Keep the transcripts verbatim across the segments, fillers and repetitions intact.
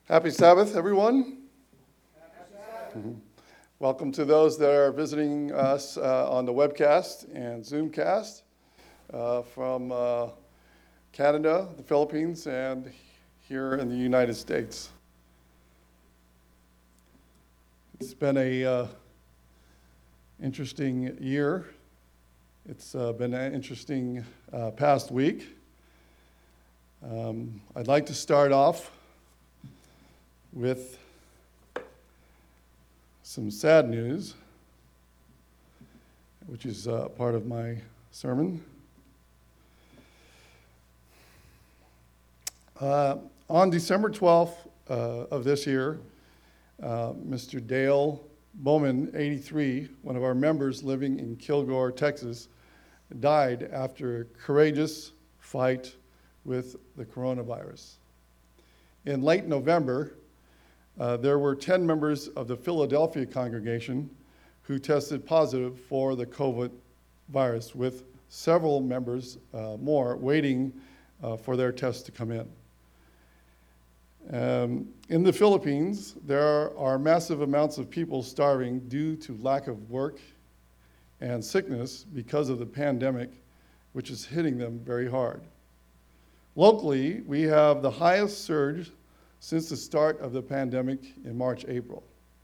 Happy Sabbath, everyone. Happy Sabbath. Mm-hmm. Welcome to those that are visiting us uh, on the webcast and Zoomcast uh, from uh, Canada, the Philippines, and here in the United States. It's been a uh, interesting year. It's uh, been an interesting uh, past week. Um, I'd like to start off with some sad news, which is uh, part of my sermon. Uh, on December twelfth uh, of this year, uh, Mister Dale Bowman, eighty-three, one of our members living in Kilgore, Texas, died after a courageous fight with the coronavirus. In late November, Uh, there were ten members of the Philadelphia congregation who tested positive for the COVID virus, with several members uh, more waiting uh, for their tests to come in. Um, in the Philippines, there are massive amounts of people starving due to lack of work and sickness because of the pandemic, which is hitting them very hard. Locally, we have the highest surge since the start of the pandemic in March, April.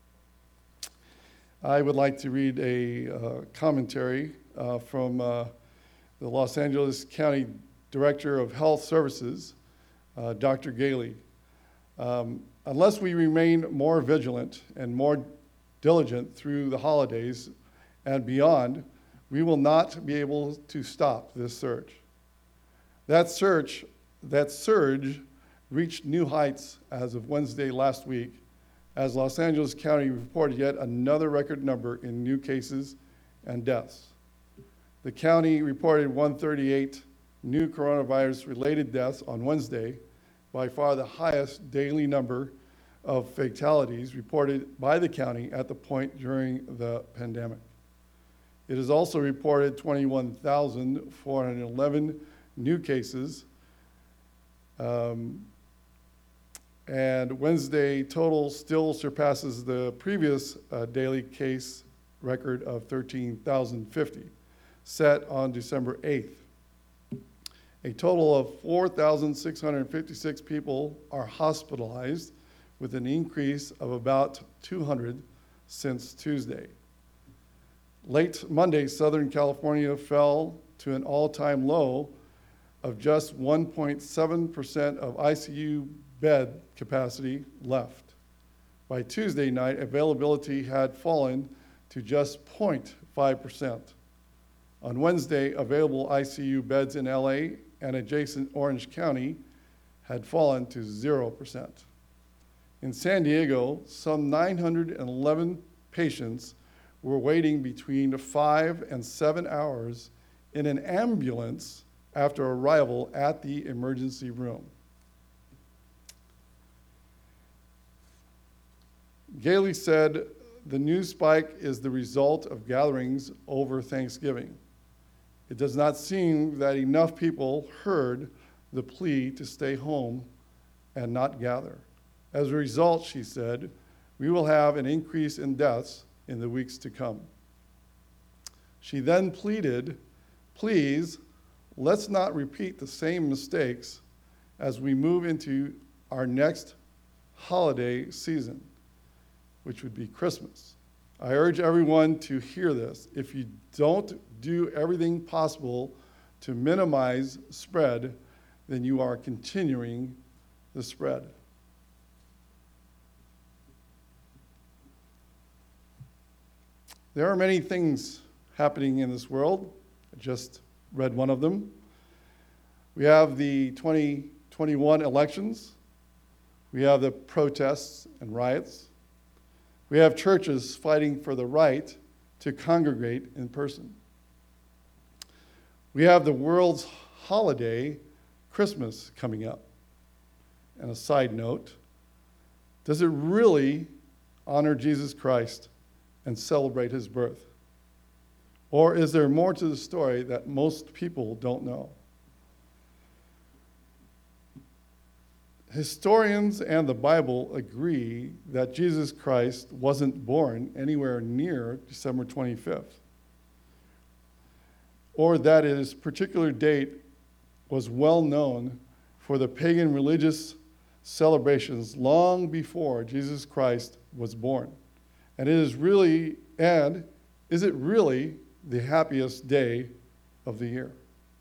I would like to read a uh, commentary uh, from uh, the Los Angeles County Director of Health Services, uh, Doctor Gailey. Um, unless we remain more vigilant and more diligent through the holidays and beyond, we will not be able to stop this surge. That surge, that surge reached new heights as of Wednesday last week, as Los Angeles County reported yet another record number in new cases and deaths. The county reported one hundred thirty-eight new coronavirus-related deaths on Wednesday, by far the highest daily number of fatalities reported by the county at the point during the pandemic. It has also reported twenty-one thousand four hundred eleven new cases, um, and Wednesday total still surpasses the previous uh, daily case record of thirteen thousand fifty, set on December eighth. A total of four thousand six hundred fifty-six people are hospitalized, with an increase of about two hundred since Tuesday. Late Monday, Southern California fell to an all-time low of just one point seven percent of I C U bed capacity left. By Tuesday night, availability had fallen to just zero point five percent. On Wednesday, available I C U beds in L A and adjacent Orange County had fallen to zero percent. In San Diego, some nine hundred eleven patients were waiting between five and seven hours in an ambulance after arrival at the emergency room. Gailey said the new spike is the result of gatherings over Thanksgiving. It does not seem that enough people heard the plea to stay home and not gather. As a result, she said, we will have an increase in deaths in the weeks to come. She then pleaded, please, let's not repeat the same mistakes as we move into our next holiday season, which would be Christmas. I urge everyone to hear this. If you don't do everything possible to minimize spread, then you are continuing the spread. There are many things happening in this world. I just read one of them. We have the twenty twenty-one elections. We have the protests and riots. We have churches fighting for the right to congregate in person. We have the world's holiday, Christmas, coming up. And a side note, does it really honor Jesus Christ and celebrate his birth? Or is there more to the story that most people don't know? Historians and the Bible agree that Jesus Christ wasn't born anywhere near December twenty-fifth, or that his particular date was well known for the pagan religious celebrations long before Jesus Christ was born. And it is really, and is it really the happiest day of the year?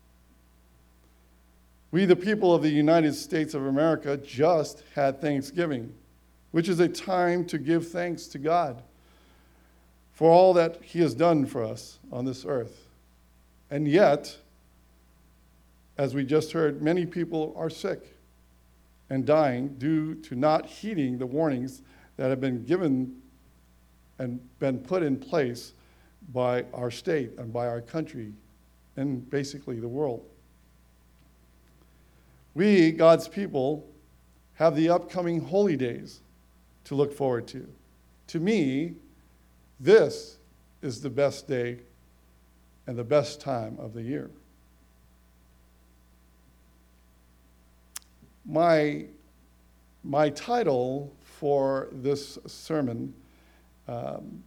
We, the people of the United States of America, just had Thanksgiving, which is a time to give thanks to God for all that he has done for us on this earth. And yet, as we just heard, many people are sick and dying due to not heeding the warnings that have been given and been put in place by our state and by our country and basically the world. We, God's people, have the upcoming holy days to look forward to. To me, this is the best day and the best time of the year. My, my title for this sermon, um,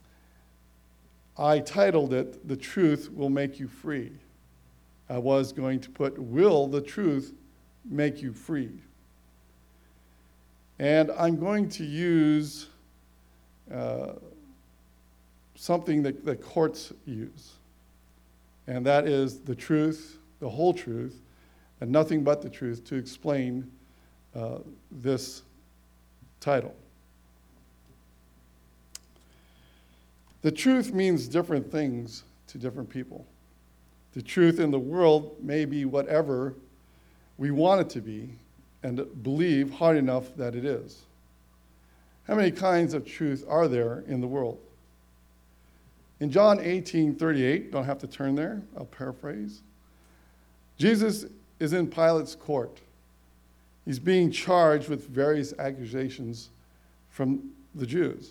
I titled it, "The Truth Will Make You Free." I was going to put, "Will the truth make you free?" And I'm going to use uh, something that the courts use, and that is the truth, the whole truth, and nothing but the truth to explain uh, this title. The truth means different things to different people. The truth in the world may be whatever we want it to be and believe hard enough that it is. How many kinds of truth are there in the world? In John eighteen thirty-eight, don't have to turn there, I'll paraphrase. Jesus is in Pilate's court. He's being charged with various accusations from the Jews.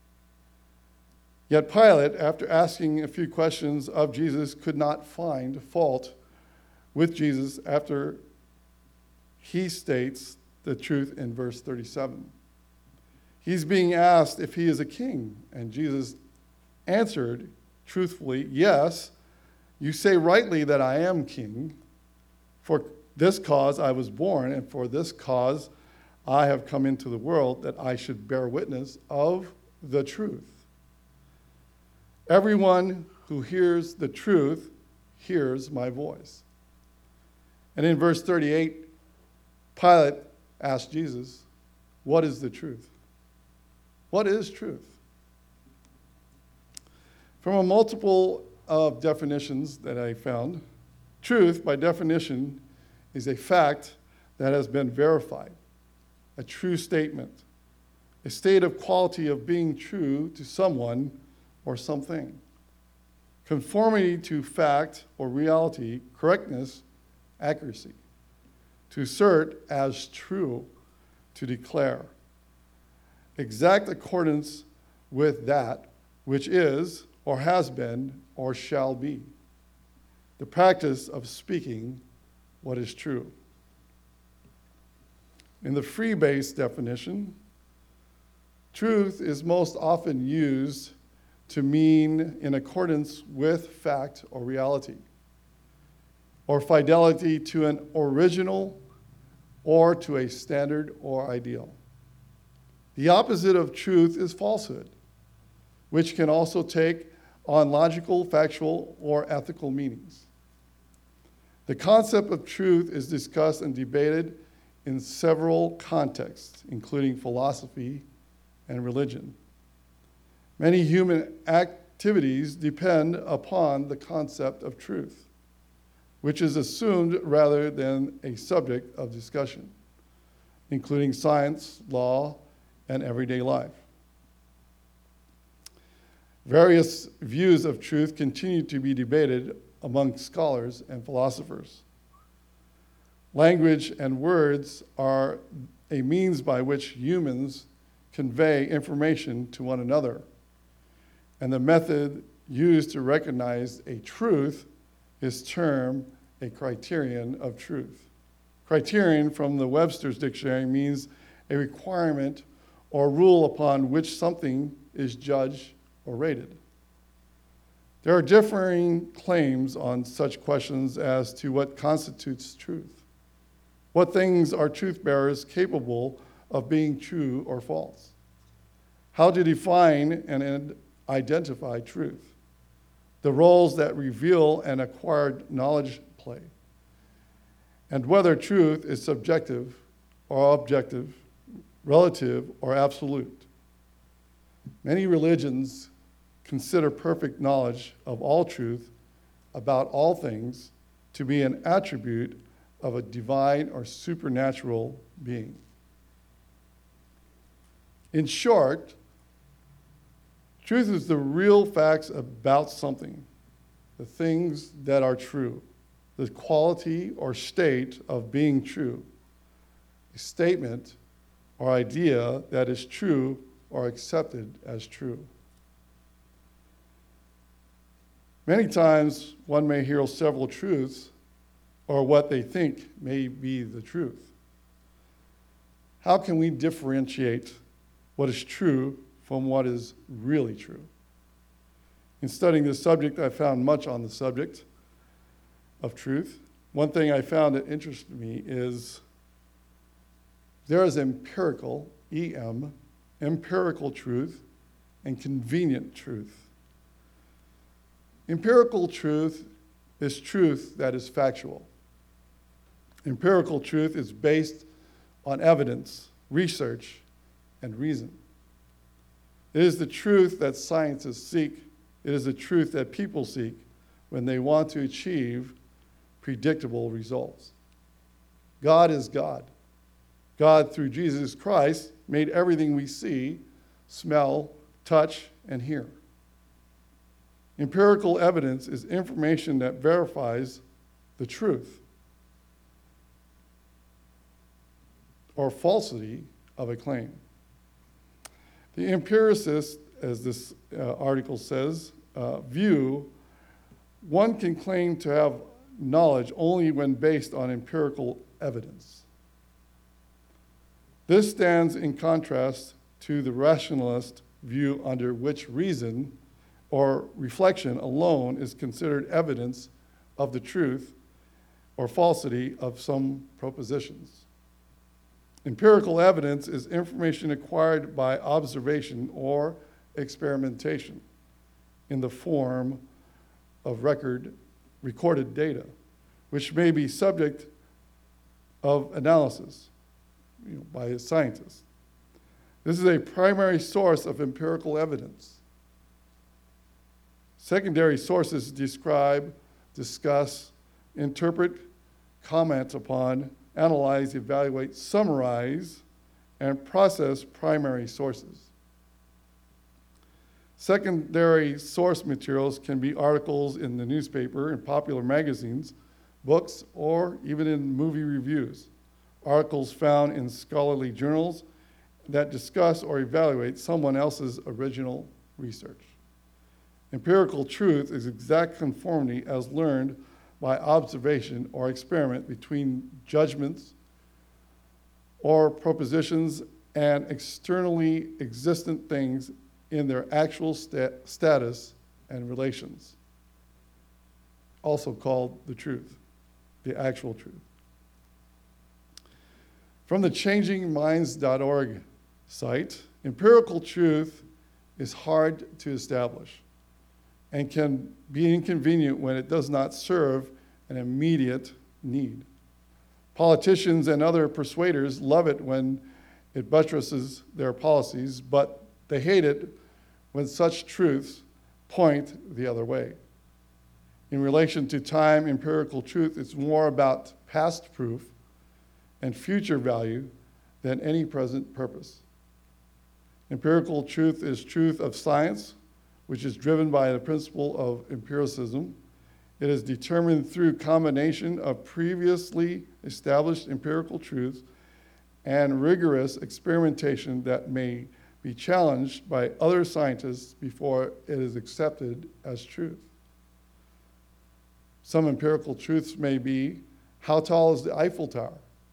Yet Pilate, after asking a few questions of Jesus, could not find fault with Jesus after he states the truth in verse thirty-seven. He's being asked if he is a king, and Jesus answered truthfully, "Yes, you say rightly that I am king. For this cause I was born, and for this cause I have come into the world, that I should bear witness of the truth. Everyone who hears the truth hears my voice." And in verse thirty-eight, Pilate asked Jesus, "What is the truth?" What is truth? From a multiple of definitions that I found, truth, by definition, is a fact that has been verified, a true statement, a state of quality of being true to someone or something. Conformity to fact or reality, correctness, accuracy. To assert as true, to declare. Exact accordance with that which is, or has been, or shall be. The practice of speaking what is true. In the free-based definition, truth is most often used to mean in accordance with fact or reality, or fidelity to an original or to a standard or ideal. The opposite of truth is falsehood, which can also take on logical, factual, or ethical meanings. The concept of truth is discussed and debated in several contexts, including philosophy and religion. Many human activities depend upon the concept of truth, which is assumed rather than a subject of discussion, including science, law, and everyday life. Various views of truth continue to be debated among scholars and philosophers. Language and words are a means by which humans convey information to one another, and the method used to recognize a truth is termed a criterion of truth. Criterion from the Webster's Dictionary means a requirement or rule upon which something is judged or rated. There are differing claims on such questions as to what constitutes truth. What things are truth bearers capable of being true or false? How to define and identify truth? The roles that reveal and acquired knowledge play, and whether truth is subjective or objective, relative or absolute. Many religions consider perfect knowledge of all truth about all things to be an attribute of a divine or supernatural being. In short, truth is the real facts about something, the things that are true, the quality or state of being true, a statement or idea that is true or accepted as true. Many times one may hear several truths or what they think may be the truth. How can we differentiate what is true from what is really true? In studying this subject, I found much on the subject of truth. One thing I found that interested me is there is empirical, E M, empirical truth, and convenient truth. Empirical truth is truth that is factual. Empirical truth is based on evidence, research, and reason. It is the truth that scientists seek. It is the truth that people seek when they want to achieve predictable results. God is God. God, through Jesus Christ, made everything we see, smell, touch, and hear. Empirical evidence is information that verifies the truth or falsity of a claim. The empiricists, as this uh, article says, uh, view one can claim to have knowledge only when based on empirical evidence. This stands in contrast to the rationalist view under which reason or reflection alone is considered evidence of the truth or falsity of some propositions. Empirical evidence is information acquired by observation or experimentation in the form of record, recorded data, which may be subject of analysis, you know, by a scientist. This is a primary source of empirical evidence. Secondary sources describe, discuss, interpret, comment upon, analyze, evaluate, summarize, and process primary sources. Secondary source materials can be articles in the newspaper, in popular magazines, books, or even in movie reviews. Articles found in scholarly journals that discuss or evaluate someone else's original research. Empirical truth is exact conformity as learned by observation or experiment between judgments or propositions and externally existent things in their actual sta- status and relations, also called the truth, the actual truth. From the changing minds dot org site, empirical truth is hard to establish and can be inconvenient when it does not serve an immediate need. Politicians and other persuaders love it when it buttresses their policies, but they hate it when such truths point the other way. In relation to time, empirical truth is more about past proof and future value than any present purpose. Empirical truth is truth of science, which is driven by the principle of empiricism. It is determined through combination of previously established empirical truths and rigorous experimentation that may be challenged by other scientists before it is accepted as truth. Some empirical truths may be, how tall is the Eiffel Tower?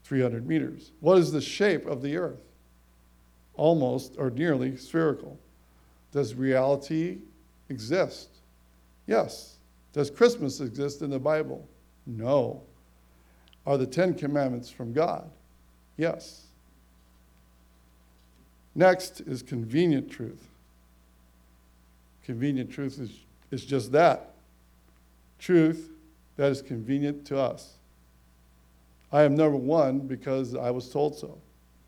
three hundred meters. What is the shape of the earth? Almost or nearly spherical. Does reality exist? Yes. Does Christmas exist in the Bible? No. Are the Ten Commandments from God? Yes. Next is convenient truth. Convenient truth is, is just that. Truth that is convenient to us. I am number one because I was told so.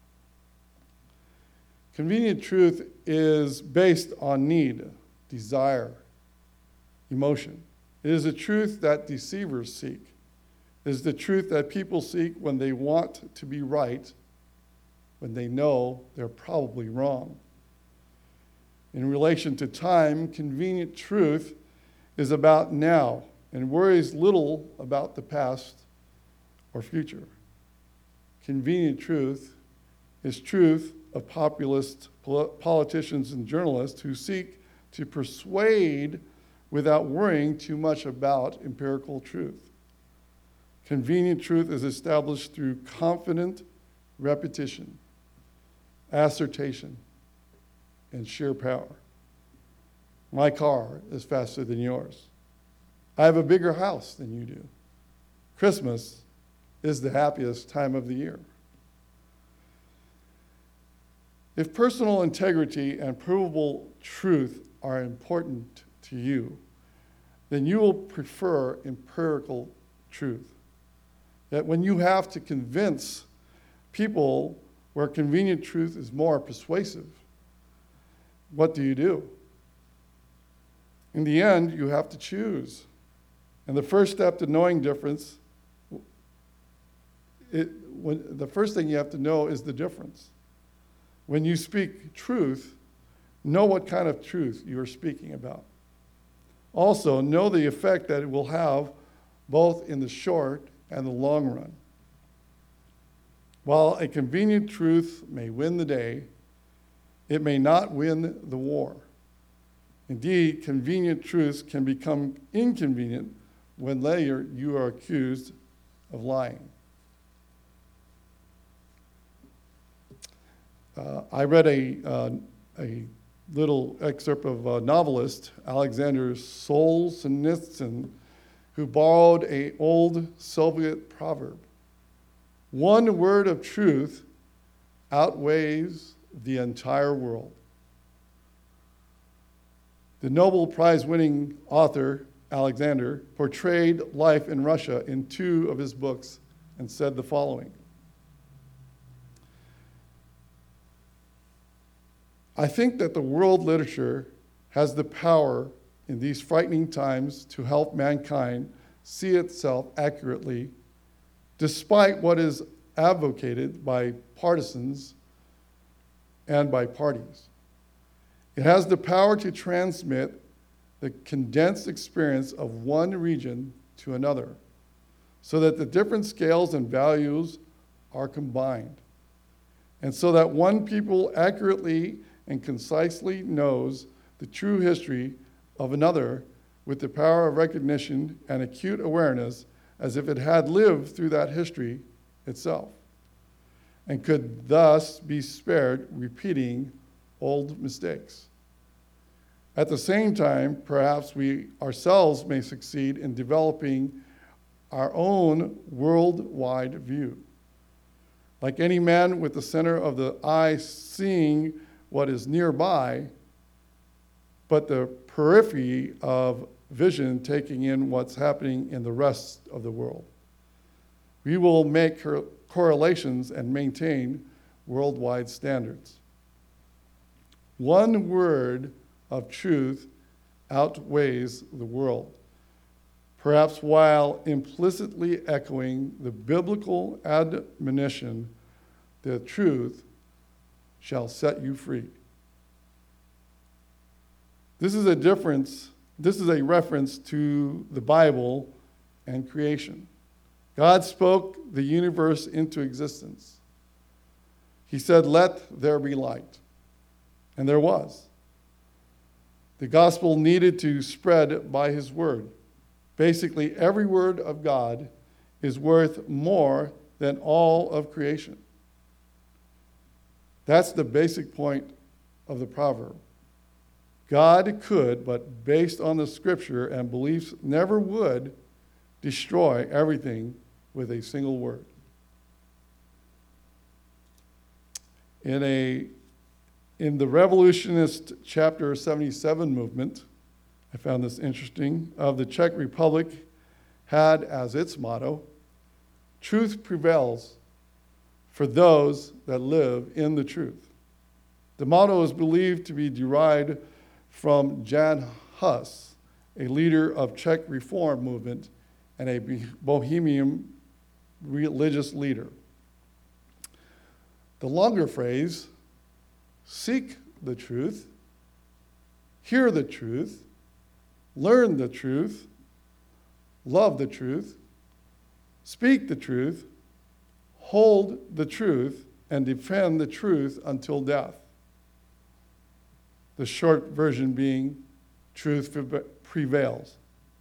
Convenient truth is based on need, desire, emotion. It is a truth that deceivers seek. It is the truth that people seek when they want to be right, when they know they're probably wrong. In relation to time, convenient truth is about now and worries little about the past or future. Convenient truth is truth of populist politicians and journalists who seek to persuade without worrying too much about empirical truth. Convenient truth is established through confident repetition, assertion, and sheer power. My car is faster than yours. I have a bigger house than you do. Christmas is the happiest time of the year. If personal integrity and provable truth are important to you, then you will prefer empirical truth. That when you have to convince people where convenient truth is more persuasive, what do you do? In the end, you have to choose. And the first step to knowing difference, it, when, the first thing you have to know is the difference. When you speak truth, know what kind of truth you are speaking about. Also, know the effect that it will have both in the short and the long run. While a convenient truth may win the day, it may not win the war. Indeed, convenient truths can become inconvenient when later you are accused of lying. Uh, I read a, uh, a little excerpt of a novelist, Alexander Solzhenitsyn, who borrowed an old Soviet proverb. One word of truth outweighs the entire world. The Nobel Prize-winning author, Alexander, portrayed life in Russia in two of his books and said the following. I think that the world literature has the power in these frightening times to help mankind see itself accurately, despite what is advocated by partisans and by parties. It has the power to transmit the condensed experience of one region to another, so that the different scales and values are combined, and so that one people accurately and concisely knows the true history of another with the power of recognition and acute awareness as if it had lived through that history itself, and could thus be spared repeating old mistakes. At the same time, perhaps we ourselves may succeed in developing our own worldwide view. Like any man with the center of the eye seeing what is nearby, but the periphery of vision taking in what's happening in the rest of the world. We will make correlations and maintain worldwide standards. One word of truth outweighs the world, perhaps while implicitly echoing the biblical admonition, the truth shall set you free. This is a difference, this is a reference to the Bible and creation. God spoke the universe into existence. He said, "Let there be light." And there was. The gospel needed to spread by his word. Basically, every word of God is worth more than all of creation. That's the basic point of the proverb. God could, but based on the scripture and beliefs, never would destroy everything with a single word. In a in the revolutionist chapter seventy-seven movement, I found this interesting, of the Czech Republic had as its motto, truth prevails for those that live in the truth. The motto is believed to be derived from Jan Hus, a leader of Czech reform movement and a Bohemian religious leader. The longer phrase, seek the truth, hear the truth, learn the truth, love the truth, speak the truth, hold the truth, and defend the truth until death. The short version being, truth prevails.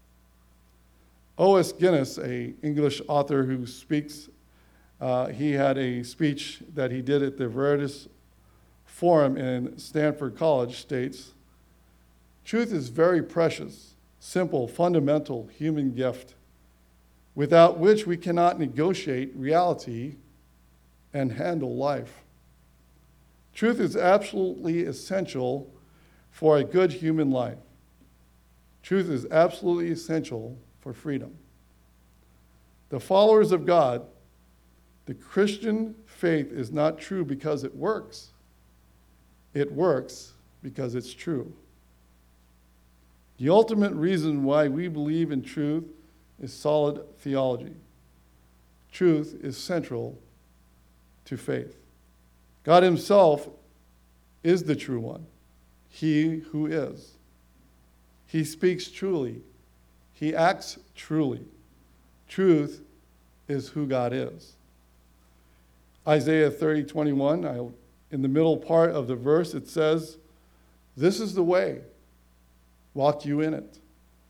O S Guinness, an English author who speaks, uh, he had a speech that he did at the Veritas Forum in Stanford College, states, truth is very precious, simple, fundamental human gift, without which we cannot negotiate reality and handle life. Truth is absolutely essential for a good human life. Truth is absolutely essential for freedom. The followers of God, the Christian faith is not true because it works. It works because it's true. The ultimate reason why we believe in truth is solid theology. Truth is central to faith. God himself is the true one, he who is. He speaks truly. He acts truly. Truth is who God is. Isaiah thirty twenty-one, I, in the middle part of the verse, it says, this is the way, walk you in it.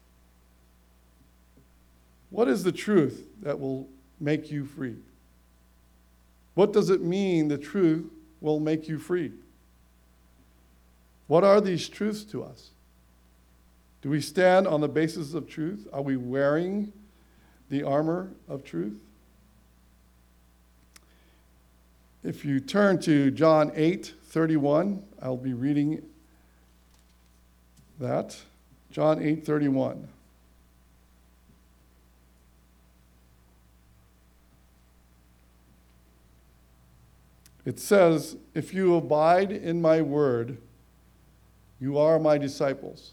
What is the truth that will make you free? What does it mean the truth will make you free? What are these truths to us? Do we stand on the basis of truth? Are we wearing the armor of truth? If you turn to John eight thirty-one, I'll be reading that. John eight thirty-one. It says, if you abide in my word, you are my disciples.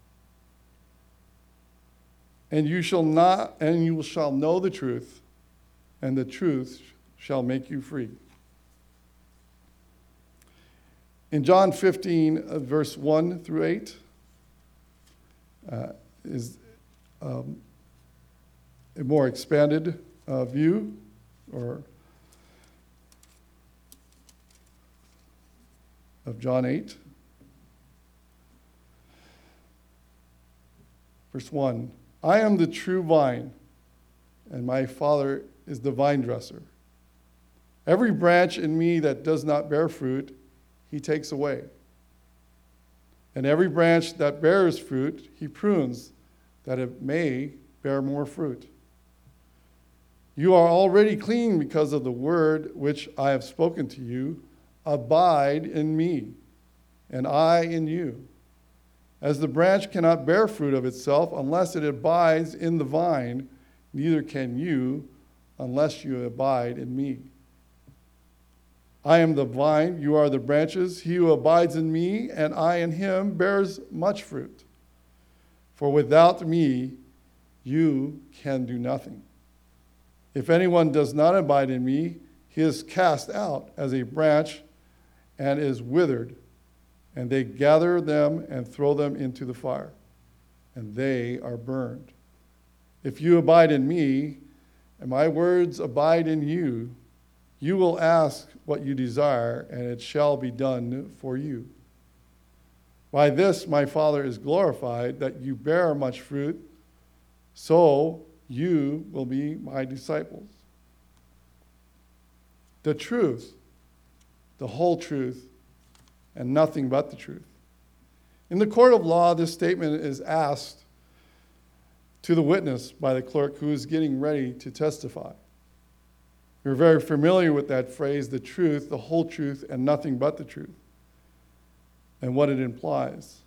And you shall not, and you shall know the truth, and the truth shall make you free. In John fifteen, uh, verse one through eight, uh, is um, a more expanded uh, view, or of John eight. Verse one, I am the true vine, and my Father is the vine dresser. Every branch in me that does not bear fruit, he takes away. And every branch that bears fruit, he prunes, that it may bear more fruit. You are already clean because of the word which I have spoken to you. Abide in me, and I in you. As the branch cannot bear fruit of itself unless it abides in the vine, neither can you unless you abide in me. I am the vine, you are the branches. He who abides in me and I in him bears much fruit. For without me, you can do nothing. If anyone does not abide in me, he is cast out as a branch and is withered, and they gather them and throw them into the fire, and they are burned. If you abide in me, and my words abide in you, you will ask what you desire, and it shall be done for you. By this my Father is glorified, that you bear much fruit, so you will be my disciples. the truth, the whole truth, and nothing but the truth. In the court of law, this statement is asked to the witness by the clerk who is getting ready to testify. You're very familiar with that phrase, the truth, the whole truth, and nothing but the truth, and what it implies.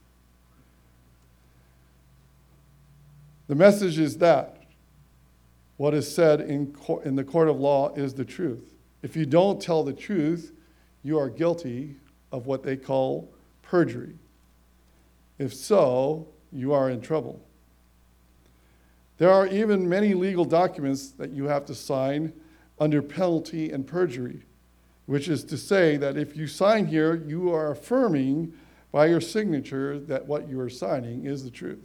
The message is that what is said in, co- in the court of law is the truth. If you don't tell the truth, you are guilty of what they call perjury. If so, you are in trouble. There are even many legal documents that you have to sign under penalty and perjury, which is to say that if you sign here, you are affirming by your signature that what you are signing is the truth.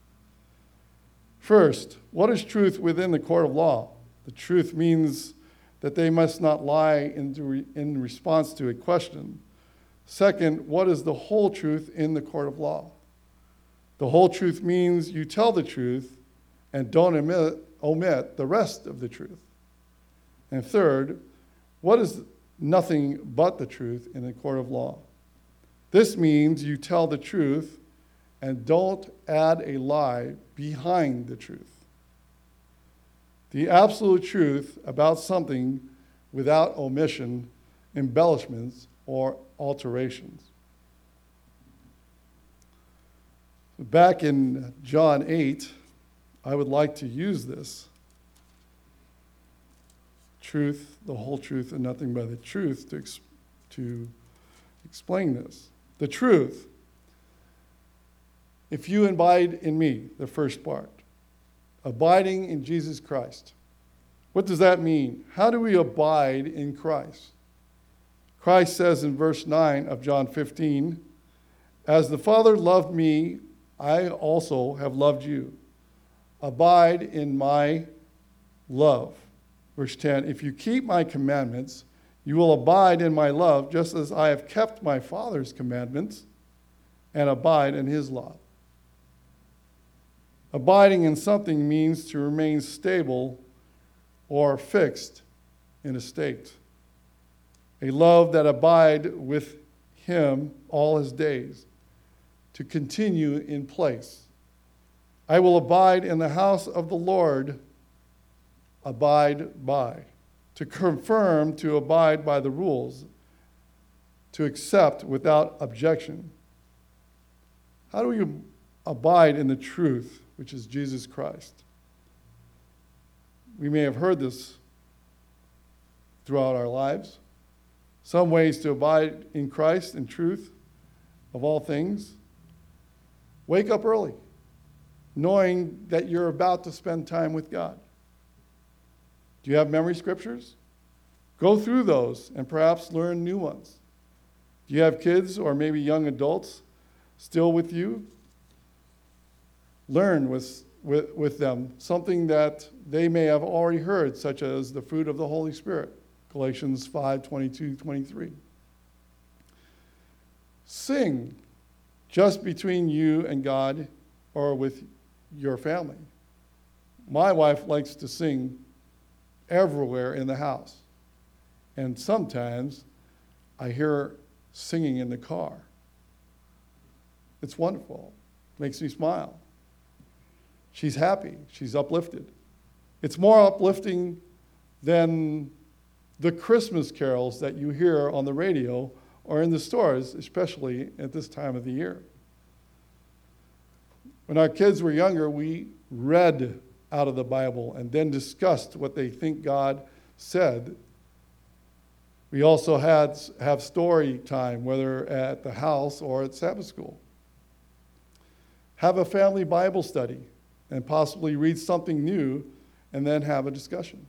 First, what is truth within the court of law? The truth means that they must not lie in, re- in response to a question. Second, what is the whole truth in the court of law? The whole truth means you tell the truth and don't omit, omit the rest of the truth. And third, what is nothing but the truth in the court of law? This means you tell the truth and don't add a lie behind the truth. The absolute truth about something without omission, embellishments, or alterations. Back in John eight, I would like to use this truth, the whole truth, and nothing but the truth to, ex- to explain this. The truth. If you abide in me, the first part, abiding in Jesus Christ. What does that mean? How do we abide in Christ? Christ says in verse nine of John fifteen, as the Father loved me, I also have loved you. Abide in my love. Verse ten, if you keep my commandments, you will abide in my love, just as I have kept my Father's commandments and abide in his love. Abiding in something means to remain stable or fixed in a state. A love that abide with him all his days, to continue in place. I will abide in the house of the Lord, abide by. To confirm, to abide by the rules, to accept without objection. How do we abide in the truth, which is Jesus Christ? We may have heard this throughout our lives. Some ways to abide in Christ in truth of all things. Wake up early, knowing that you're about to spend time with God. Do you have memory scriptures? Go through those and perhaps learn new ones. Do you have kids or maybe young adults still with you? Learn with, with, with them something that they may have already heard, such as the fruit of the Holy Spirit, Galatians five, twenty-two, twenty-three. Sing just between you and God or with your family. My wife likes to sing everywhere in the house. And sometimes I hear her singing in the car. It's wonderful. Makes me smile. She's happy. She's uplifted. It's more uplifting than the Christmas carols that you hear on the radio or in the stores, especially at this time of the year. When our kids were younger, we read out of the Bible and then discussed what they think God said. We also had have story time, whether at the house or at Sabbath school. Have a family Bible study and possibly read something new and then have a discussion.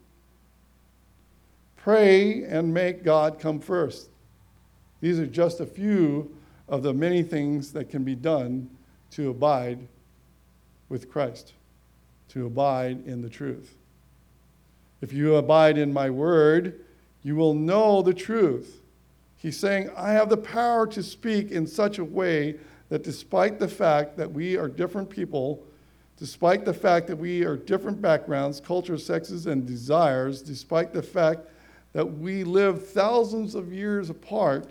Pray and make God come first. These are just a few of the many things that can be done to abide with Christ, to abide in the truth. If you abide in my word, you will know the truth. He's saying, I have the power to speak in such a way that despite the fact that we are different people, despite the fact that we are different backgrounds, cultures, sexes, and desires, despite the fact that we live thousands of years apart,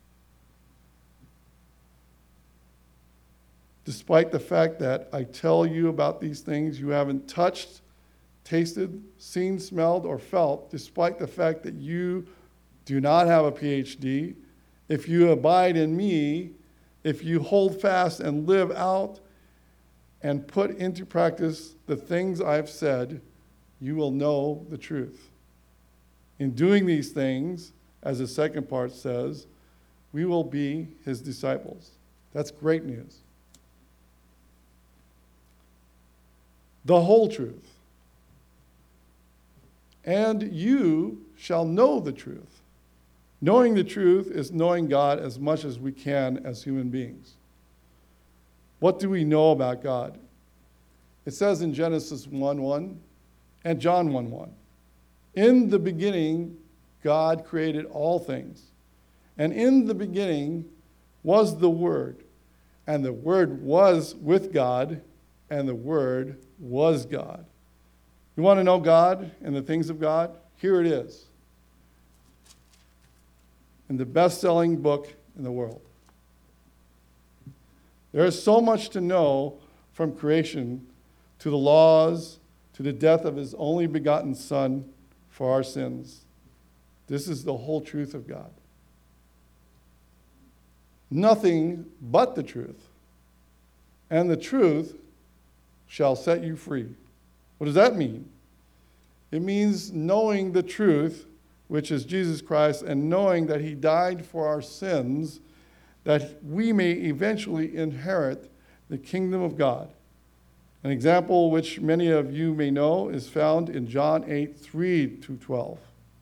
despite the fact that I tell you about these things you haven't touched, tasted, seen, smelled, or felt, despite the fact that you do not have a P H D, if you abide in me, if you hold fast and live out and put into practice the things I've said, you will know the truth. In doing these things, as the second part says, we will be his disciples. That's great news. The whole truth. And you shall know the truth. Knowing the truth is knowing God as much as we can as human beings. What do we know about God? It says in Genesis one one and John one one, in the beginning, God created all things. And in the beginning was the Word. And the Word was with God, and the Word was God. You want to know God and the things of God? Here it is. In the best-selling book in the world. There is so much to know from creation to the laws, to the death of his only begotten Son for our sins. This is the whole truth of God. Nothing but the truth. And the truth shall set you free. What does that mean? It means knowing the truth, which is Jesus Christ, and knowing that he died for our sins, that we may eventually inherit the kingdom of God. An example which many of you may know is found in John eight, three to twelve.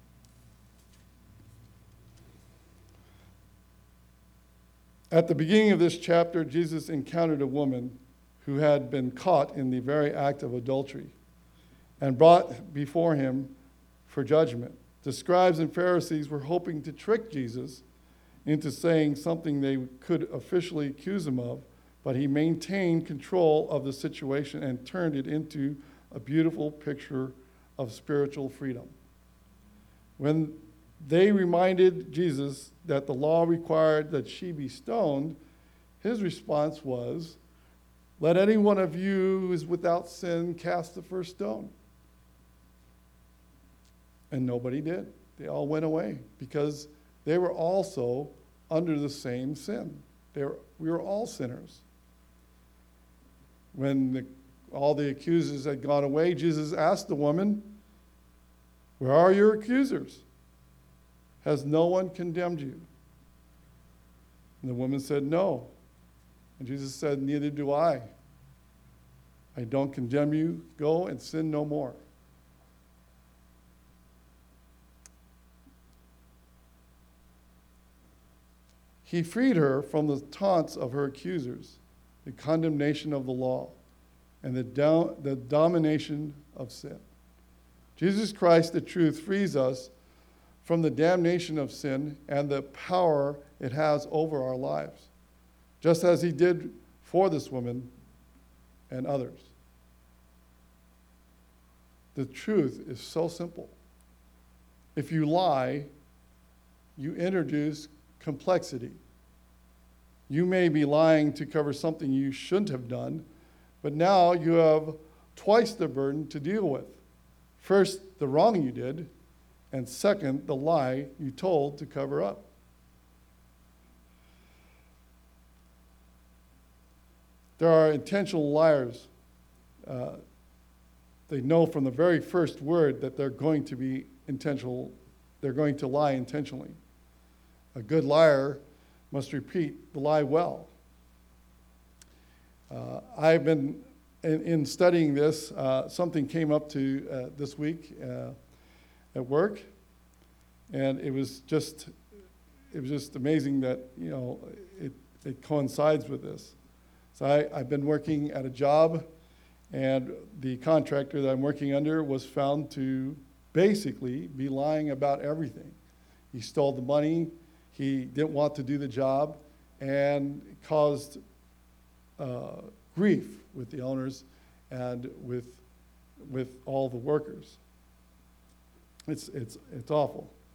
At the beginning of this chapter, Jesus encountered a woman who had been caught in the very act of adultery and brought before him for judgment. The scribes and Pharisees were hoping to trick Jesus into saying something they could officially accuse him of, but he maintained control of the situation and turned it into a beautiful picture of spiritual freedom. When they reminded Jesus that the law required that she be stoned, his response was, "Let any one of you who is without sin cast the first stone." And nobody did. They all went away because they were also under the same sin. They were, we were all sinners. When the, all the accusers had gone away, Jesus asked the woman, "Where are your accusers? Has no one condemned you?" And the woman said, "No." And Jesus said, "Neither do I. I don't condemn you. Go and sin no more." He freed her from the taunts of her accusers, the condemnation of the law, and the, do- the domination of sin. Jesus Christ, the truth, frees us from the damnation of sin and the power it has over our lives, just as he did for this woman and others. The truth is so simple. If you lie, you introduce complexity. You may be lying to cover something you shouldn't have done, but now you have twice the burden to deal with. First, the wrong you did, and second, the lie you told to cover up. There are intentional liars. Uh, they know from the very first word that they're going to be intentional, they're going to lie intentionally. A good liar must repeat the lie well. Uh, I've been, in, in studying this, uh, something came up to uh, this week uh, at work, and it was just, it was just amazing that, you know, it, it coincides with this. So I, I've been working at a job, and the contractor that I'm working under was found to basically be lying about everything. He stole the money, he didn't want to do the job, and caused uh, grief with the owners and with with all the workers. It's it's it's awful.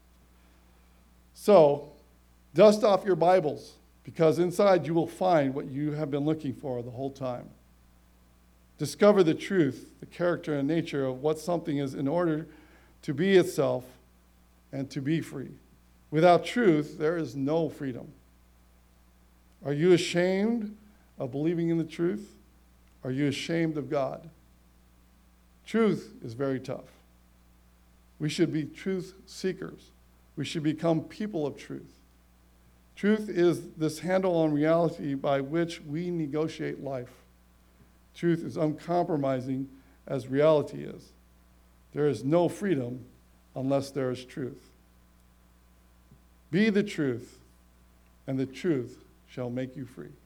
So, dust off your Bibles, because inside you will find what you have been looking for the whole time. Discover the truth, the character and nature of what something is in order to be itself and to be free. Without truth, there is no freedom. Are you ashamed of believing in the truth? Are you ashamed of God? Truth is very tough. We should be truth seekers. We should become people of truth. Truth is this handle on reality by which we negotiate life. Truth is uncompromising as reality is. There is no freedom unless there is truth. Be the truth, and the truth shall make you free.